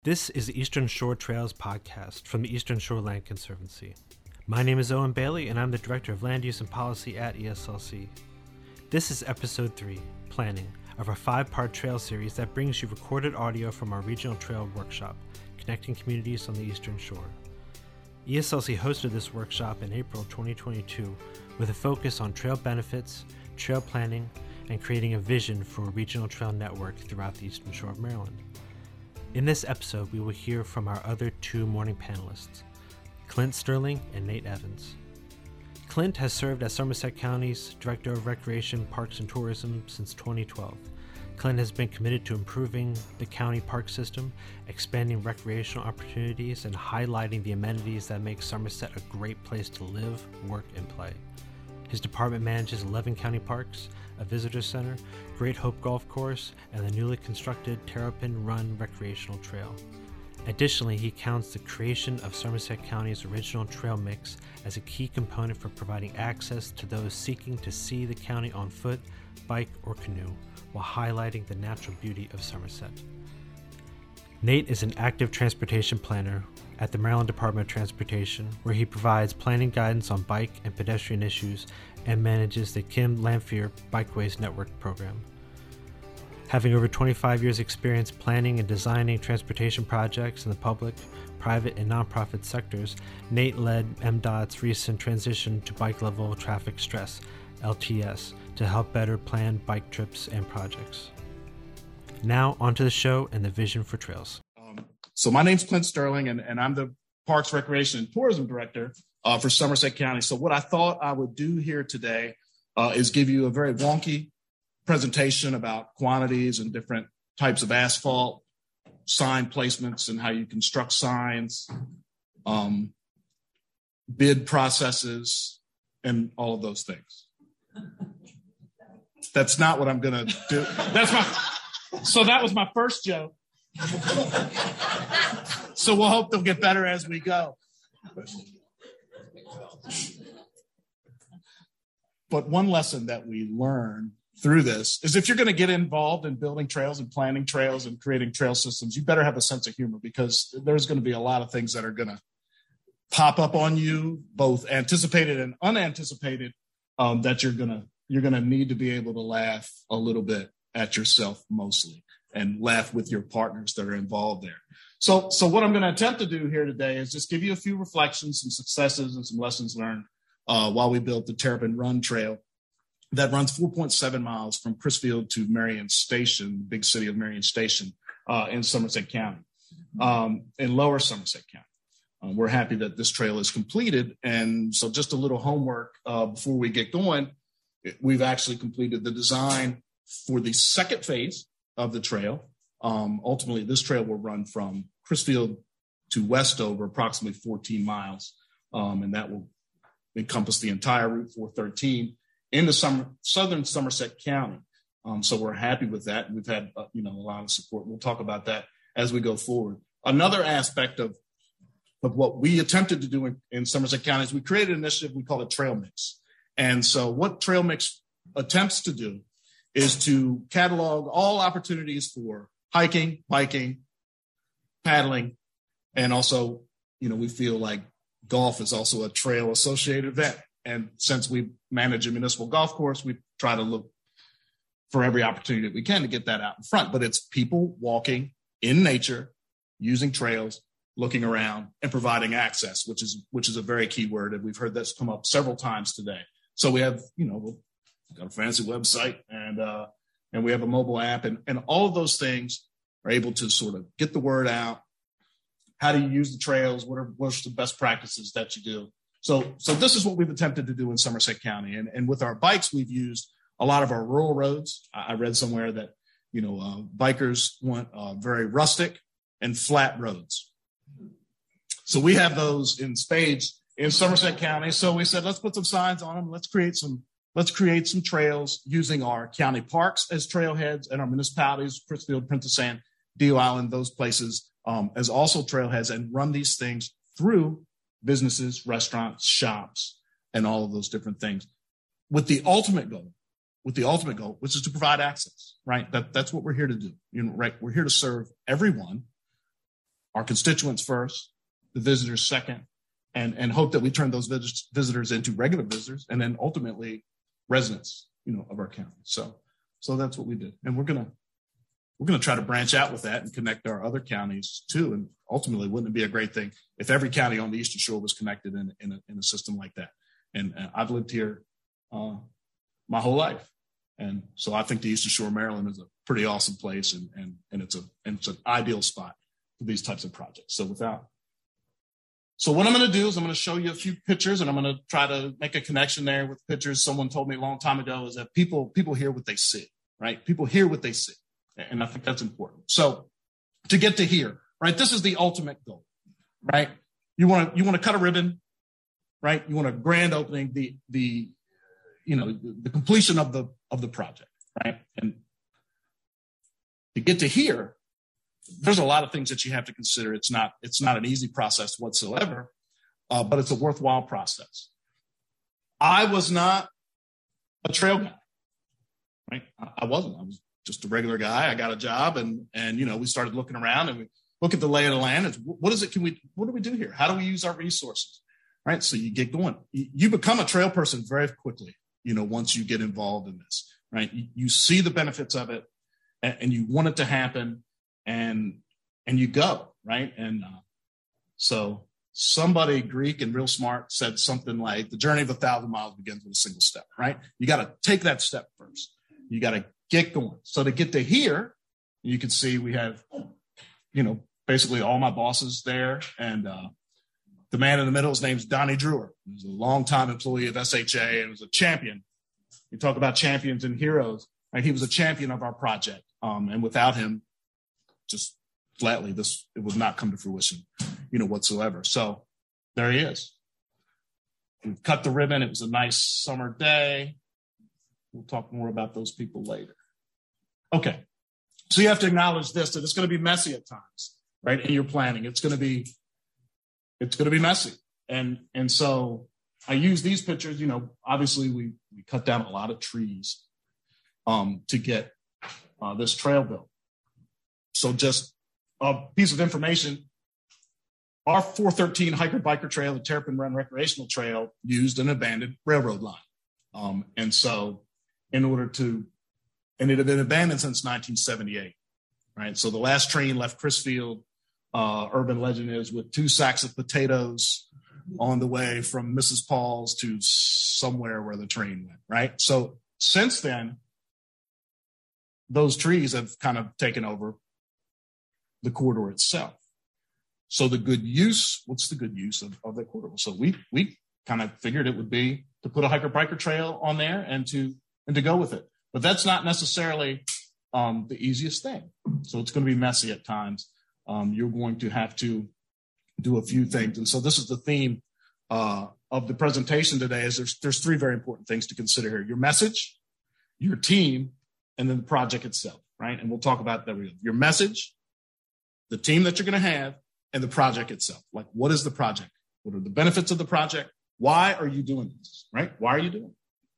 This is the Eastern Shore Trails podcast from the Eastern Shore Land Conservancy. My name is Owen Bailey, and I'm the Director of Land Use and Policy at ESLC. This is Episode 3, Planning, of our 5-part trail series that brings you recorded audio from our Regional Trail Workshop, connecting communities on the Eastern Shore. ESLC hosted this workshop in April 2022 with a focus on trail benefits, trail planning, and creating a vision for a regional trail network throughout the Eastern Shore of Maryland. In this episode, we will hear from our other two morning panelists, Clint Sterling and Nate Evans. Clint has served as Somerset County's Director of Recreation, Parks, and Tourism since 2012. Clint has been committed to improving the county park system, expanding recreational opportunities, and highlighting the amenities that make Somerset a great place to live, work, and play. His department manages 11 county parks, a visitor center, Great Hope Golf Course, and the newly constructed Terrapin Run recreational trail. Additionally, he counts the creation of Somerset County's original trail mix as a key component for providing access to those seeking to see the county on foot, bike, or canoe, while highlighting the natural beauty of Somerset. Nate is an active transportation planner at the Maryland Department of Transportation, where he provides planning guidance on bike and pedestrian issues and manages the Kim Lamphere Bikeways Network program. Having over 25 years' experience planning and designing transportation projects in the public, private, and nonprofit sectors, Nate led MDOT's recent transition to bike level traffic stress, LTS, to help better plan bike trips and projects. Now, onto the show and the vision for trails. So my name's Clint Sterling, and I'm the Parks, Recreation, and Tourism Director for Somerset County. So what I thought I would do here today is give you a very wonky presentation about quantities and different types of asphalt, sign placements and how you construct signs, bid processes, and all of those things. That's not what I'm going to do. So that was my first joke. So we'll hope they'll get better as we go. But one lesson that we learn through this is if you're going to get involved in building trails and planning trails and creating trail systems, you better have a sense of humor, because there's going to be a lot of things that are going to pop up on you, both anticipated and unanticipated, that you're going to need to be able to laugh a little bit at yourself mostly, and laugh with your partners that are involved there. So what I'm going to attempt to do here today is just give you a few reflections, some successes, and some lessons learned while we built the Terrapin Run Trail that runs 4.7 miles from Crisfield to Marion Station, the big city of Marion Station in Somerset County, in lower Somerset County. We're happy that this trail is completed. And so just a little homework before we get going, we've actually completed the design for the second phase of the trail. Ultimately, this trail will run from Crisfield to Westover, approximately 14 miles, and that will encompass the entire Route 413 into southern Somerset County. So we're happy with that. We've had a lot of support. We'll talk about that as we go forward. Another aspect of what we attempted to do in Somerset County is we created an initiative we call it Trail Mix. And so what Trail Mix attempts to do is to catalog all opportunities for hiking, biking, paddling, and also, we feel like golf is also a trail-associated event. And since we manage a municipal golf course, we try to look for every opportunity that we can to get that out in front. But it's people walking in nature, using trails, looking around, and providing access, which is a very key word. And we've heard this come up several times today. So we have, we've got a fancy website and we have a mobile app, and all of those things are able to sort of get the word out. How do you use the trails? What are the best practices that you do? So this is what we've attempted to do in Somerset County. And with our bikes, we've used a lot of our rural roads. I read somewhere that, bikers want very rustic and flat roads. So we have those in spades in Somerset County. So we said, let's put some signs on them. Let's create some trails using our county parks as trailheads and our municipalities, Crisfield, Prentice Sand, Deal Island, those places as also trailheads, and run these things through businesses, restaurants, shops, and all of those different things with the ultimate goal, which is to provide access, right? That's what we're here to do. Right? We're here to serve everyone our constituents first, the visitors second, and hope that we turn those visitors into regular visitors and then ultimately residents, of our county. So that's what we did. And we're going to try to branch out with that and connect our other counties too. And ultimately, wouldn't it be a great thing if every county on the Eastern Shore was connected in a system like that? And I've lived here my whole life. And so I think the Eastern Shore of Maryland is a pretty awesome place, and it's an ideal spot for these types of projects. So what I'm going to do is I'm going to show you a few pictures, and I'm going to try to make a connection there with pictures. Someone told me a long time ago is that people hear what they see, right? People hear what they see, and I think that's important. So to get to here, right? This is the ultimate goal, right? You want to cut a ribbon, right? You want a grand opening, the completion of the project, right? And to get to here, there's a lot of things that you have to consider. It's not an easy process whatsoever, but it's a worthwhile process. I was not a trail guy, right? I wasn't. I was just a regular guy. I got a job, and we started looking around, and we look at the lay of the land. And what do we do here? How do we use our resources, right? So you get going. You become a trail person very quickly, once you get involved in this, right? You see the benefits of it, and you want it to happen. And you go, right? And so somebody Greek and real smart said something like, the journey of 1,000 miles begins with a single step, right? You got to take that step first. You got to get going. So to get to here, you can see we have, basically all my bosses there. And the man in the middle, his name's Donnie Drewer. He's a longtime employee of SHA and was a champion. You talk about champions and heroes, right? He was a champion of our project. And without him, just flatly, it would not come to fruition, whatsoever. So there he is. We've cut the ribbon. It was a nice summer day. We'll talk more about those people later. Okay. So you have to acknowledge this, that it's going to be messy at times, right? In your planning, it's going to be messy. And so I use these pictures, obviously we cut down a lot of trees, to get this trail built. So just a piece of information, our 413 hiker-biker trail, the Terrapin Run recreational trail, used an abandoned railroad line. And so it had been abandoned since 1978, right? So the last train left Chrisfield, urban legend is, with 2 sacks of potatoes on the way from Mrs. Paul's to somewhere where the train went, right? So since then, those trees have kind of taken over the corridor itself. So what's the good use of that corridor? So we kind of figured it would be to put a hiker-biker trail on there and to go with it. But that's not necessarily the easiest thing. So it's going to be messy at times. You're going to have to do a few things. And so this is the theme of the presentation today, is there's 3 very important things to consider here: your message, your team, and then the project itself, right? And we'll talk about that. Your message, the team that you're going to have, and the project itself. Like, what is the project? What are the benefits of the project? Why are you doing this, right? Why are you doing it?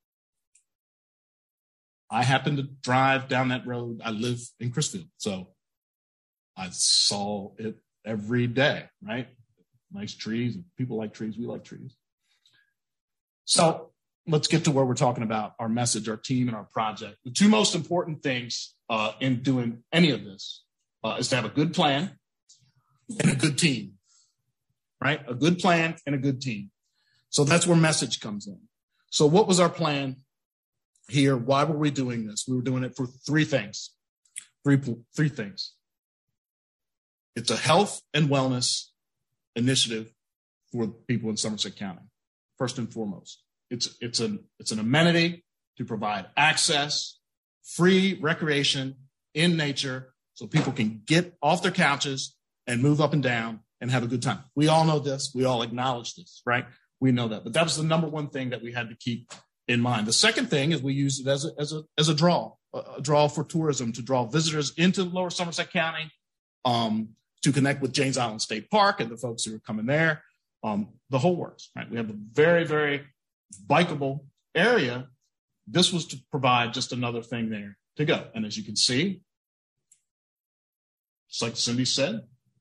I happen to drive down that road. I live in Chrisfield, so I saw it every day, right? Nice trees. People like trees. We like trees. So let's get to where we're talking about our message, our team, and our project. The 2 most important things in doing any of this is to have a good plan and a good team, right? A good plan and a good team. So that's where message comes in. So what was our plan here? Why were we doing this? We were doing it for 3 things. Three things. It's a health and wellness initiative for people in Somerset County, first and foremost. It's an amenity to provide access, free recreation in nature, so people can get off their couches and move up and down and have a good time. We all know this. We all acknowledge this, right? We know that. But that was the number one thing that we had to keep in mind. The second thing is we used it as a draw for tourism, to draw visitors into Lower Somerset County, to connect with Janes Island State Park and the folks who are coming there, the whole works, right? We have a very, very bikeable area. This was to provide just another thing there to go. And as you can see, just like Cindy said,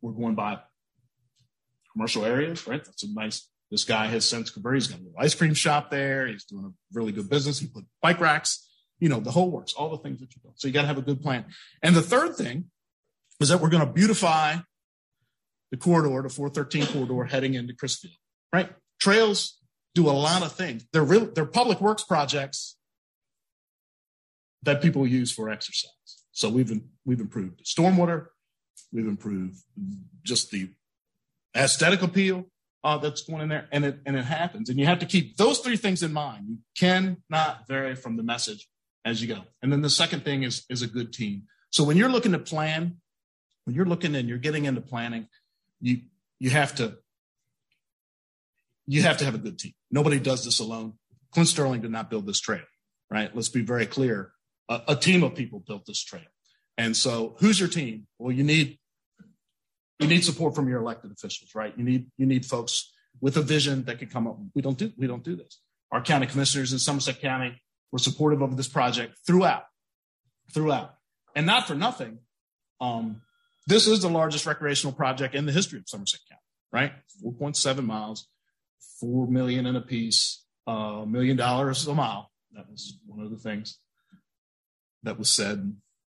we're going by commercial areas, right? That's a nice, this guy has since converted. He's got a little ice cream shop there. He's doing a really good business. He put bike racks, the whole works, all the things that you do. So you got to have a good plan. And the third thing is that we're going to beautify the corridor, the 413 corridor heading into Crisfield, right? Trails do a lot of things. They're public works projects that people use for exercise. So we've improved the stormwater. We've improved just the aesthetic appeal that's going in there, and it happens. And you have to keep those three things in mind. You cannot vary from the message as you go. And then the second thing is a good team. So when you're looking to plan, when you're looking and you're getting into planning, you have to have a good team. Nobody does this alone. Clint Sterling did not build this trail, right? Let's be very clear. A team of people built this trail. And so who's your team? Well, you need support from your elected officials, right? You need folks with a vision that can come up. We don't do this. Our county commissioners in Somerset County were supportive of this project throughout. And not for nothing, this is the largest recreational project in the history of Somerset County, right? 4.7 miles, $4 million in a piece, $1 million a mile. That was one of the things that was said.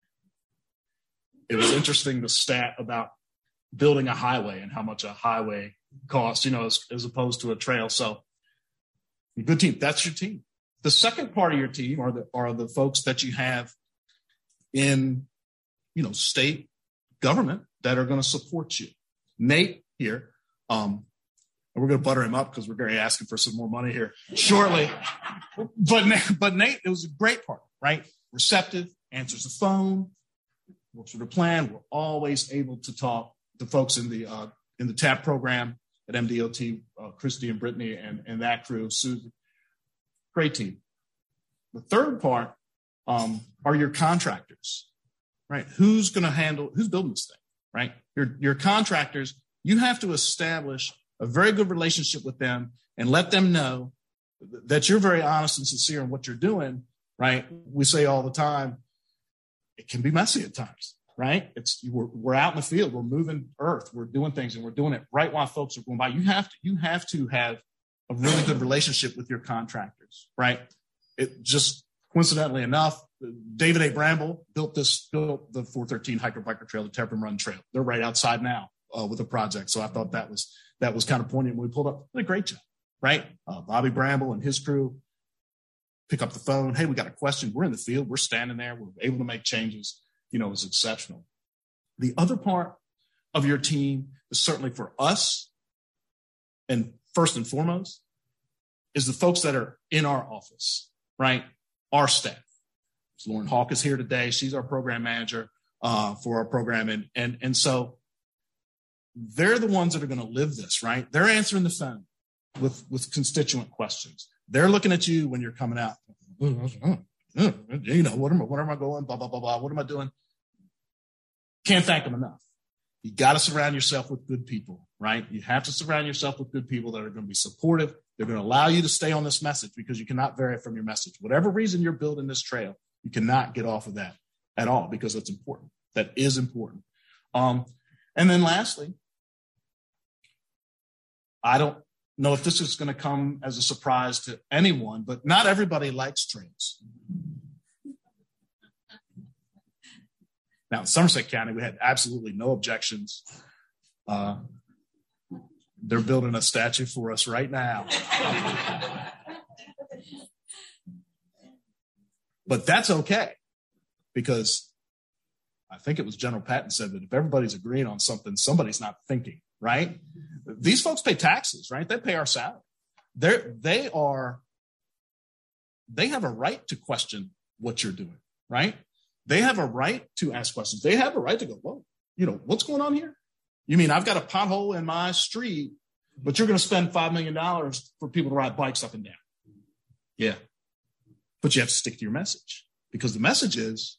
It was interesting, the stat about building a highway and how much a highway costs, as opposed to a trail. So a good team, that's your team. The second part of your team are the folks that you have in, state government that are going to support you. Nate here, and we're going to butter him up because we're going to be asking for some more money here shortly. But Nate, it was a great part, right? Receptive, answers the phone, works with a plan. We're always able to talk to folks in the TAP program at MDOT, Christy and Brittany and that crew, Susan. Great team. The third part are your contractors, right? Who's building this thing, right? Your contractors, you have to establish a very good relationship with them and let them know that you're very honest and sincere in what you're doing, right? We say all the time, it can be messy at times, right? We're out in the field, we're moving earth, we're doing things, and we're doing it right while folks are going by. You have to have a really good relationship with your contractors, right? It just coincidentally enough, David A. Bramble built the 413 hiker biker trail, the Terrapin Run Trail. They're right outside now with a project. So I thought that was kind of poignant when we pulled up. Did a great job, right? Bobby Bramble and his crew pick up the phone. Hey, we got a question. We're in the field. We're standing there. We're able to make changes. It was exceptional. The other part of your team is certainly for us, and first and foremost, is the folks that are in our office, right? Our staff. So Lauren Hawk is here today. She's our program manager for our program. And so they're the ones that are going to live this, right? They're answering the phone with constituent questions. They're looking at you when you're coming out. What am I going? Blah, blah, blah, blah. What am I doing? Can't thank them enough. You got to surround yourself with good people, right? You have to surround yourself with good people that are going to be supportive. They're going to allow you to stay on this message because you cannot vary from your message. Whatever reason you're building this trail, you cannot get off of that at all because that's important. That is important. And then lastly, I don't know if this is going to come as a surprise to anyone, but not everybody likes trails. Now, in Somerset County, we had absolutely no objections. They're building a statue for us right now. But that's okay, because I think it was General Patton said that if everybody's agreeing on something, somebody's not thinking, right? These folks pay taxes, right? They pay our salary. They have a right to question what you're doing, right? They have a right to ask questions. They have a right to go, whoa, what's going on here? You mean I've got a pothole in my street, but you're going to spend $5 million for people to ride bikes up and down? Yeah. But you have to stick to your message, because the message is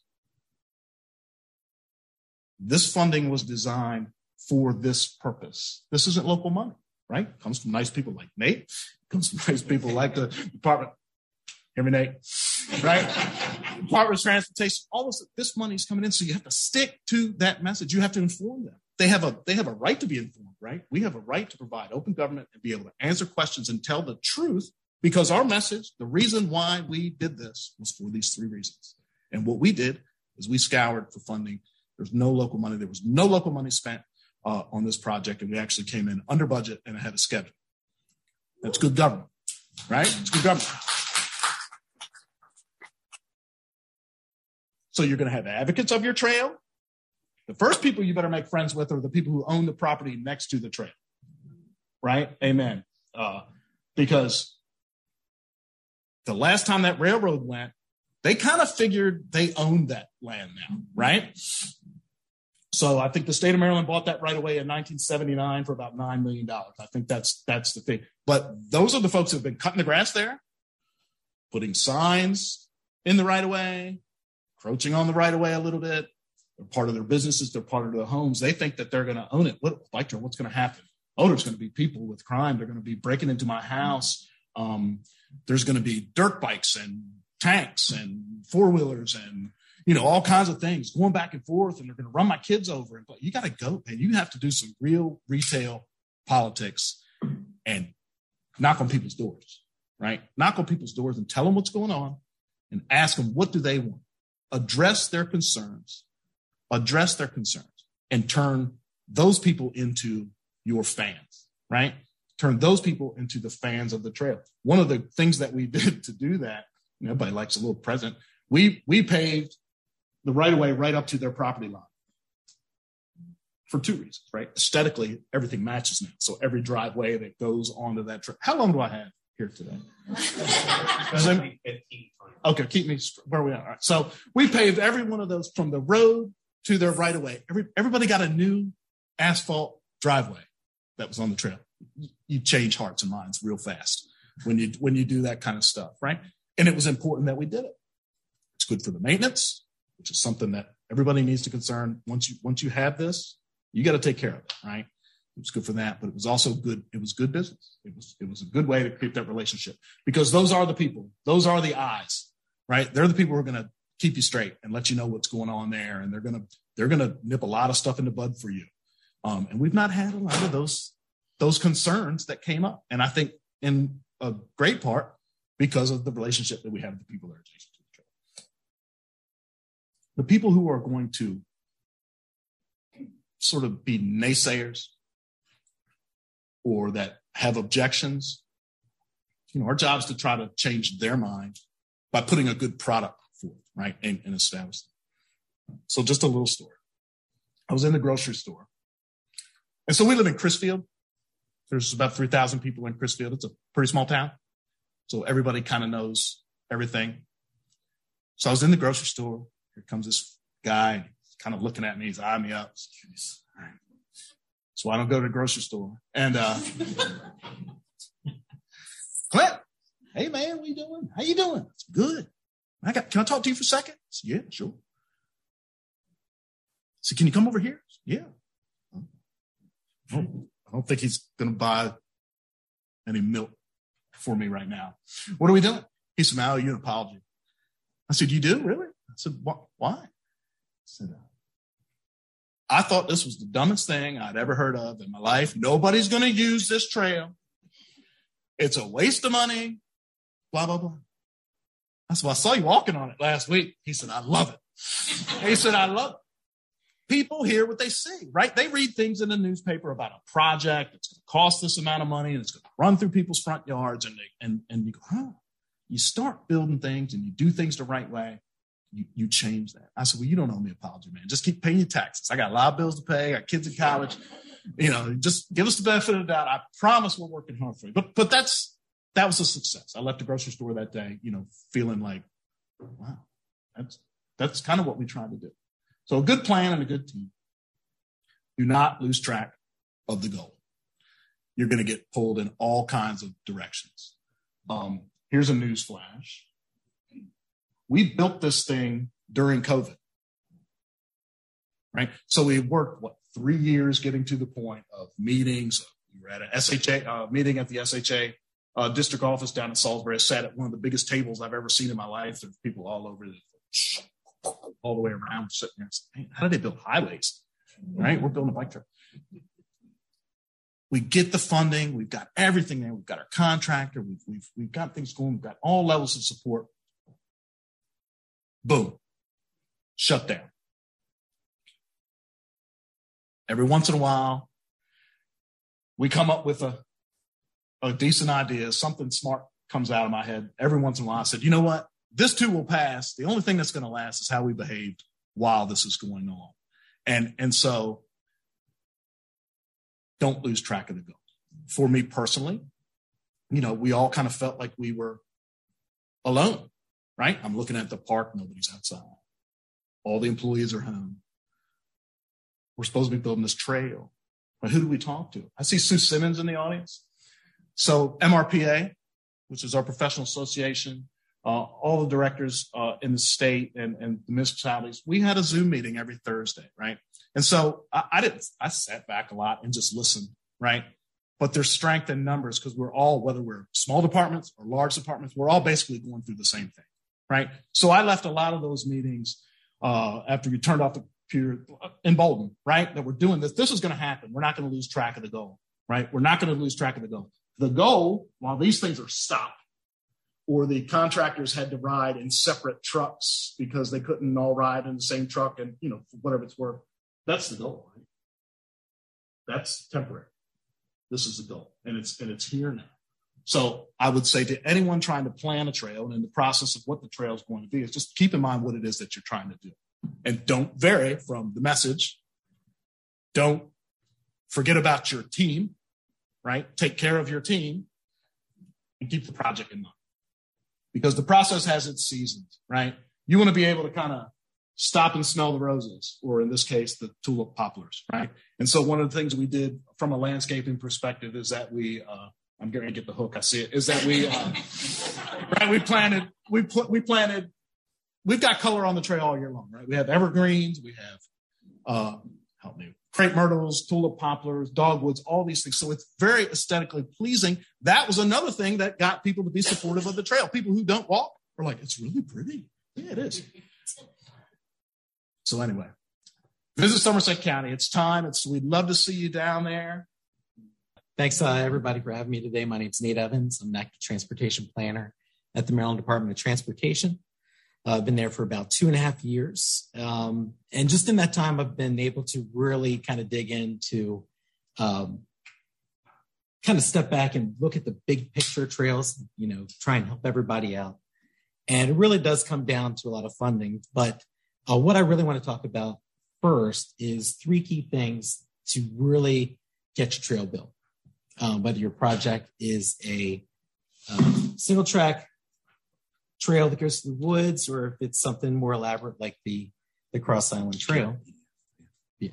this funding was designed for this purpose. This isn't local money, right? It comes from nice people like Nate. It comes from nice people like the Department. Hear me, Nate? Right? Department of Transportation. All this money is coming in, so you have to stick to that message. You have to inform them. they have a right to be informed, right? We have a right to provide open government and be able to answer questions and tell the truth, because our message, the reason why we did this, was for these 3 reasons. And what we did is we scoured for funding. There's no local money. There was no local money spent on this project, and we actually came in under budget and ahead of schedule. That's good government, right? It's good government. So you're going to have advocates of your trail. The first people you better make friends with are the people who own the property next to the trail, right? Amen. Because the last time that railroad went, they kind of figured they owned that land now, right? So I think the state of Maryland bought that right away in 1979 for about $9 million. I think that's the thing. But those are the folks who have been cutting the grass there, putting signs in the right of way, encroaching on the right of way a little bit. They're part of their businesses. They're part of their homes. They think that they're going to own it. What's going to happen? Oh, there's going to be people with crime. They're going to be breaking into my house. There's going to be dirt bikes and tanks and 4-wheelers and, all kinds of things going back and forth, and they're going to run my kids over. But you got to go, man. You have to do some real retail politics and knock on people's doors, right? Knock on people's doors and tell them what's going on and ask them, what do they want? Address their concerns, and turn those people into your fans, right? Turn those people into the fans of the trail. One of the things that we did to do that, everybody likes a little present. We paved the right of way right up to their property line for 2 reasons, right? Aesthetically, everything matches now. So every driveway that goes onto that trail. How long do I have here today? Okay, keep me where we are. All right. So we paved every one of those from the road to their right of way. Everybody got a new asphalt driveway that was on the trail. You change hearts and minds real fast when you do that kind of stuff, right? And it was important that we did it. It's good for the maintenance, which is something that everybody needs to concern. Once you have this, you got to take care of it, right? It was good for that, but it was also good. It was good business. It was a good way to keep that relationship, because those are the people. Those are the eyes, right? They're the people who are going to keep you straight and let you know what's going on there, and they're gonna nip a lot of stuff in the bud for you. And we've not had a lot of those concerns that came up, and I think in a great part because of the relationship that we have with the people that are adjacent to the trail. The people who are going to sort of be naysayers or that have objections, our job is to try to change their mind by putting a good product forth, right, and establish them. So just a little story. I was in the grocery store. And so we live in Crisfield. There's about 3,000 people in Crisfield. It's a pretty small town. So everybody kind of knows everything. So I was in the grocery store. Here comes this guy, kind of looking at me. He's eyeing me up. All right. So I don't go to the grocery store. And Clint, hey man, what you doing? How you doing? It's good. Can I talk to you for a second? I said, yeah, sure. So can you come over here? Yeah. I don't think he's going to buy any milk for me right now. What are we doing? He said, I owe you an apology. I said, you do? Really? I said, why? I said, I thought this was the dumbest thing I'd ever heard of in my life. Nobody's going to use this trail. It's a waste of money, blah, blah, blah. I said, well, I saw you walking on it last week. He said, I love it. He said, I love it. People hear what they see, right? They read things in the newspaper about a project that's going to cost this amount of money and it's going to run through people's front yards, and you go, huh? You start building things and you do things the right way, you change that. I said, well, you don't owe me an apology, man. Just keep paying your taxes. I got a lot of bills to pay. I got kids in college. Just give us the benefit of the doubt. I promise we're working hard for you. But that was a success. I left the grocery store that day, feeling like, wow, that's kind of what we tried to do. So a good plan and a good team. Do not lose track of the goal. You're going to get pulled in all kinds of directions. Here's a news flash. We built this thing during COVID, right? So we worked, 3 years getting to the point of meetings. We were at an SHA meeting at the SHA district office down in Salisbury. I sat at one of the biggest tables I've ever seen in my life. There's people all over it, all the way around sitting there. Man, how did they build highways? right? We're building a bike trail. We get the funding. We've got everything there. We've got our contractor. We've got things going. We've got all levels of support. Boom. Shut down. Every once in a while, we come up with a decent idea. Something smart comes out of my head. Every once in a while, I said, you know what? This too will pass. The only thing that's going to last is how we behaved while this is going on. And so don't lose track of the goal. For me personally, we all kind of felt like we were alone, right? I'm looking at the park. Nobody's outside. All the employees are home. We're supposed to be building this trail. But who do we talk to? I see Sue Simmons in the audience. So MRPA, which is our professional association, all the directors in the state and the municipalities, we had a Zoom meeting every Thursday, right? And so I sat back a lot and just listened, right? But there's strength in numbers because we're all, whether we're small departments or large departments, we're all basically going through the same thing, right? So I left a lot of those meetings after we turned off the computer emboldened, right? That we're doing this. This is going to happen. We're not going to lose track of the goal, right? We're not going to lose track of the goal. The goal, while these things are stopped, or the contractors had to ride in separate trucks because they couldn't all ride in the same truck and, whatever it's worth, that's the goal, right? That's temporary. This is the goal, and it's here now. So I would say to anyone trying to plan a trail and in the process of what the trail is going to be, is just keep in mind what it is that you're trying to do. And don't vary from the message. Don't forget about your team, right? Take care of your team and keep the project in mind. Because the process has its seasons, right? You want to be able to kind of stop and smell the roses, or in this case, the tulip poplars, right? And so one of the things we did from a landscaping perspective is that I'm going to get the hook, I see it, is that we've got color on the trail all year long, right? We have evergreens, we have, crepe myrtles, tulip poplars, dogwoods, all these things. So it's very aesthetically pleasing. That was another thing that got people to be supportive of the trail. People who don't walk are like, it's really pretty. Yeah, it is. So anyway, visit Somerset County. It's time. We'd love to see you down there. Thanks, everybody, for having me today. My name's Nate Evans. I'm an active transportation planner at the Maryland Department of Transportation. I've been there for about 2.5 years. And just in that time, I've been able to really kind of dig into, kind of step back and look at the big picture trails, try and help everybody out. And it really does come down to a lot of funding. But what I really want to talk about first is 3 key things to really get your trail built. Whether your project is a single track trail that goes through the woods, or if it's something more elaborate like the Cross Island Trail. Yeah.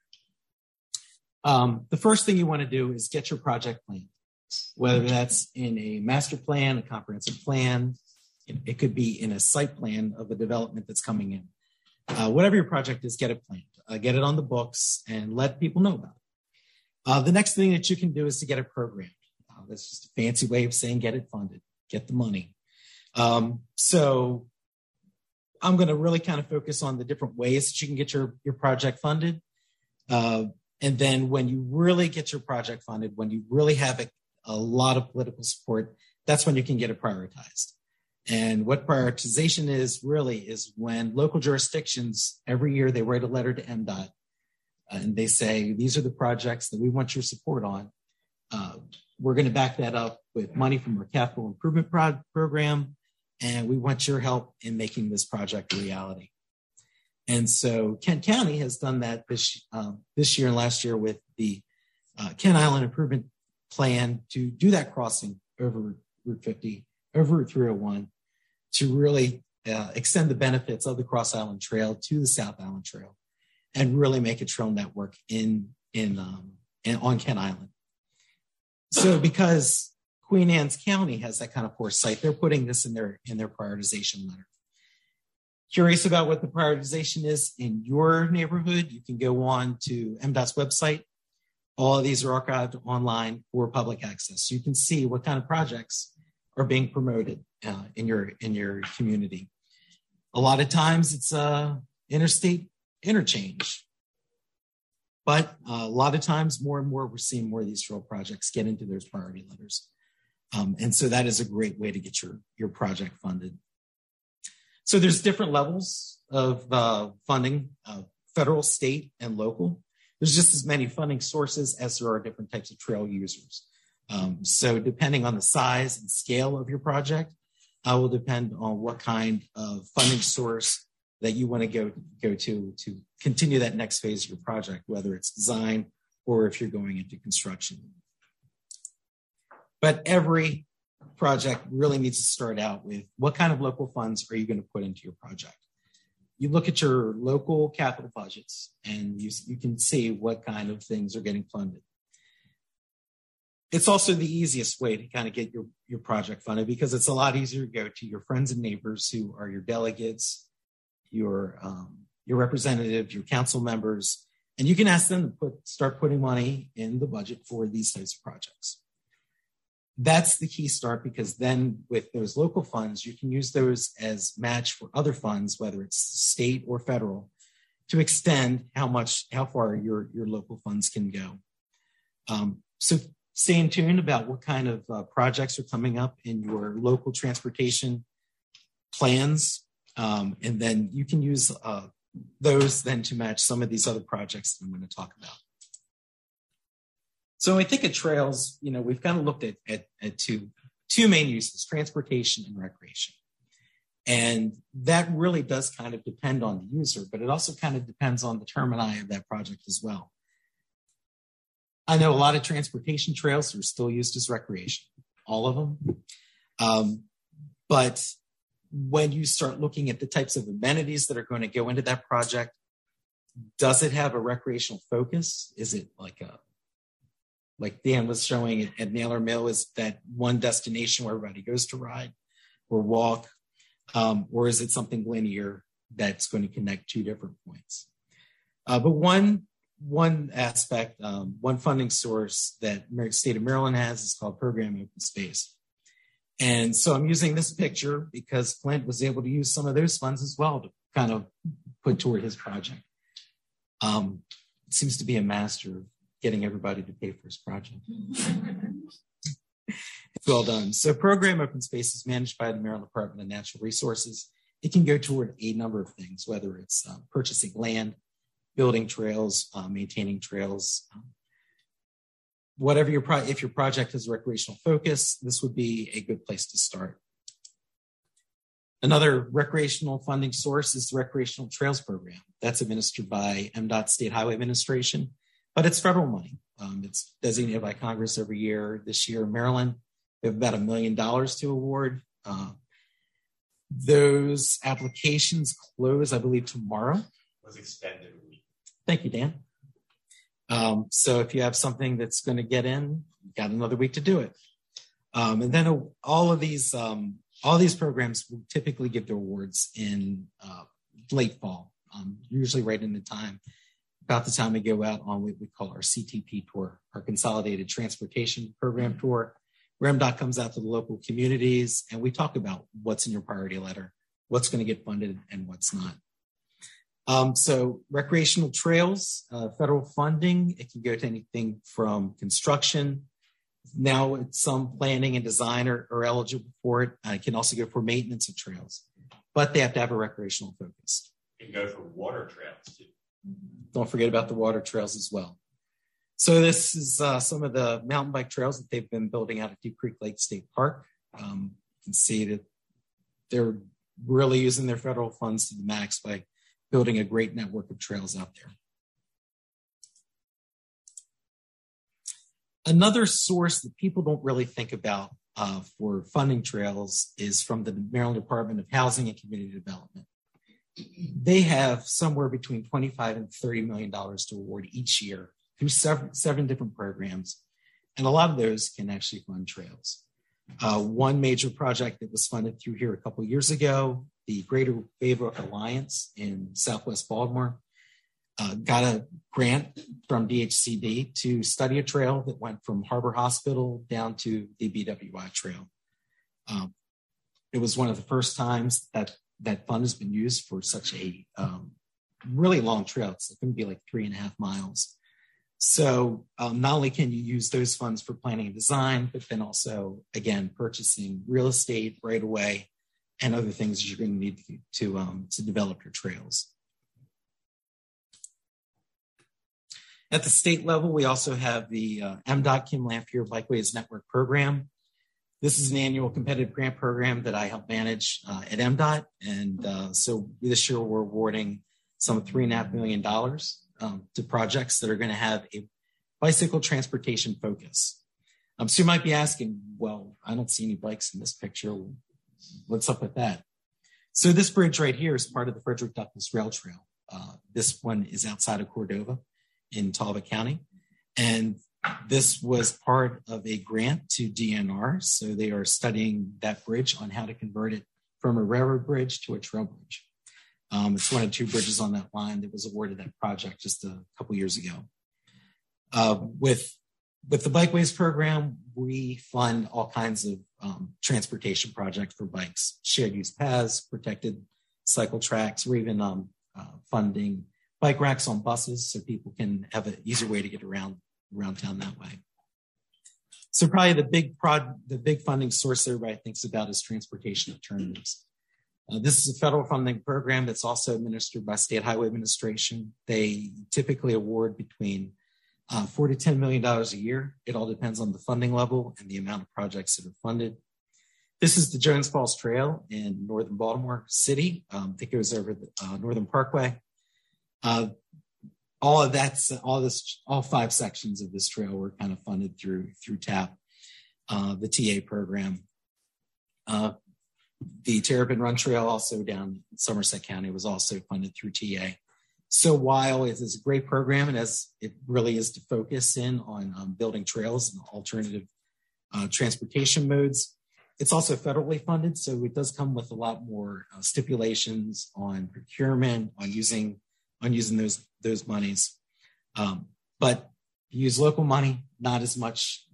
The first thing you want to do is get your project plan, whether that's in a master plan, a comprehensive plan. It could be in a site plan of the development that's coming in. Whatever your project is, get it planned, get it on the books, and let people know about it. The next thing that you can do is to get it programmed. That's just a fancy way of saying get it funded, get the money. So I'm going to really kind of focus on the different ways that you can get your project funded. And then when you really get your project funded, when you really have a lot of political support, that's when you can get it prioritized. And what prioritization is really is when local jurisdictions, every year they write a letter to MDOT and they say, these are the projects that we want your support on. We're going to back that up with money from our capital improvement program. And we want your help in making this project a reality. And so Kent County has done that this year and last year with the Kent Island Improvement Plan to do that crossing over Route 50, over Route 301, to really extend the benefits of the Cross Island Trail to the South Island Trail and really make a trail network on Kent Island. So because Queen Anne's County has that kind of foresight, they're putting this in their prioritization letter. Curious about what the prioritization is in your neighborhood? You can go on to MDOT's website. All of these are archived online for public access. So you can see what kind of projects are being promoted in your community. A lot of times it's interstate interchange. But a lot of times, more and more, we're seeing more of these trail projects get into those priority letters. And so that is a great way to get your project funded. So there's different levels of funding, federal, state, and local. There's just as many funding sources as there are different types of trail users. So depending on the size and scale of your project, will depend on what kind of funding source that you want to go to continue that next phase of your project, whether it's design or if you're going into construction. But every project really needs to start out with what kind of local funds are you going to put into your project? You look at your local capital budgets and you can see what kind of things are getting funded. It's also the easiest way to kind of get your project funded because it's a lot easier to go to your friends and neighbors who are your delegates, your representatives, your council members, and you can ask them to start putting money in the budget for these types of projects. That's the key start because then with those local funds, you can use those as match for other funds, whether it's state or federal, to extend how far your local funds can go. So stay tuned about what kind of projects are coming up in your local transportation plans. And then you can use those then to match some of these other projects that I'm going to talk about. So when we think of trails, we've kind of looked at two main uses, transportation and recreation. And that really does kind of depend on the user, but it also kind of depends on the termini of that project as well. I know a lot of transportation trails are still used as recreation, all of them. But when you start looking at the types of amenities that are going to go into that project, does it have a recreational focus? Is it like Dan was showing at Naylor Mill, is that one destination where everybody goes to ride or walk? Or is it something linear that's going to connect two different points? But one aspect, one funding source that the state of Maryland has is called Program Open Space. And so I'm using this picture because Clint was able to use some of those funds as well to kind of put toward his project. It seems to be a master of getting everybody to pay for his project. Well done. So Program Open Space is managed by the Maryland Department of Natural Resources. It can go toward a number of things, whether it's purchasing land, building trails, maintaining trails. Whatever if your project has a recreational focus, this would be a good place to start. Another recreational funding source is the Recreational Trails Program. That's administered by MDOT State Highway Administration, but it's federal money. It's designated by Congress every year. This year in Maryland, we have about $1 million to award. Those applications close, I believe, tomorrow. Was extended a week. Thank you, Dan. So if you have something that's going to get in, you've got another week to do it. And then all these programs will typically give their awards in late fall, usually right in the time, about the time we go out on what we call our CTP tour, our Consolidated Transportation Program tour, where MDOT comes out to the local communities and we talk about what's in your priority letter, what's going to get funded and what's not. So recreational trails, federal funding, it can go to anything from construction. Now some planning and design are eligible for it. It can also go for maintenance of trails, but they have to have a recreational focus. It can go for water trails too. Don't forget about the water trails as well. So this is some of the mountain bike trails that they've been building out at Deep Creek Lake State Park. You can see that they're really using their federal funds to the max by building a great network of trails out there. Another source that people don't really think about for funding trails is from the Maryland Department of Housing and Community Development. They have somewhere between $25 and $30 million to award each year through seven different programs. And a lot of those can actually fund trails. One major project that was funded through here a couple of years ago, the Greater Baybrook Alliance in Southwest Baltimore, got a grant from DHCD to study a trail that went from Harbor Hospital down to the BWI Trail. It was one of the first times that fund has been used for such a really long trail. It's going to be like 3.5 miles. So not only can you use those funds for planning and design, but then also, again, purchasing real estate right away and other things that you're going to need to develop your trails. At the state level, we also have the MDOT Kim Lamphere Bikeways Network Program. This is an annual competitive grant program that I help manage at MDOT. And so this year we're awarding some $3.5 million to projects that are going to have a bicycle transportation focus. So you might be asking, well, I don't see any bikes in this picture. What's up with that? So this bridge right here is part of the Frederick Douglass Rail Trail. This one is outside of Cordova in Talbot County. And this was part of a grant to DNR. So they are studying that bridge on how to convert it from a railroad bridge to a trail bridge. It's one of two bridges on that line that was awarded that project just a couple years ago. With the Bikeways program, we fund all kinds of transportation projects for bikes, shared use paths, protected cycle tracks, or even funding bike racks on buses so people can have an easier way to get around town that way. So probably the big funding source everybody thinks about is transportation alternatives. This is a federal funding program that's also administered by State Highway Administration. They typically award between $4 to $10 million a year. It all depends on the funding level and the amount of projects that are funded. This is the Jones Falls Trail in northern Baltimore City. It goes over the Northern Parkway. All 5 sections of this trail were kind of funded through TAP, the TA program. The Terrapin Run Trail, also down in Somerset County, was also funded through TA. So while it is a great program, and as it really is to focus in on building trails and alternative transportation modes, it's also federally funded. So it does come with a lot more stipulations on procurement, on using those monies. But you use local money, not as much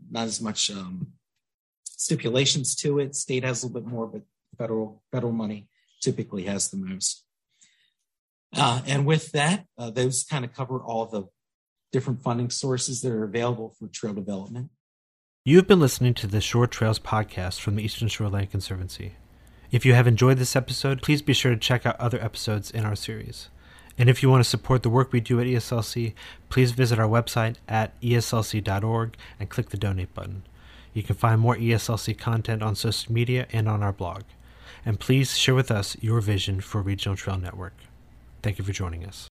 stipulations to it. State has a little bit more, but federal money typically has the most. And with that, those kind of cover all the different funding sources that are available for trail development. You've been listening to the Shore Trails podcast from the Eastern Shore Land Conservancy. If you have enjoyed this episode, please be sure to check out other episodes in our series. And if you want to support the work we do at ESLC, please visit our website at eslc.org and click the donate button. You can find more ESLC content on social media and on our blog. And please share with us your vision for Regional Trail Network. Thank you for joining us.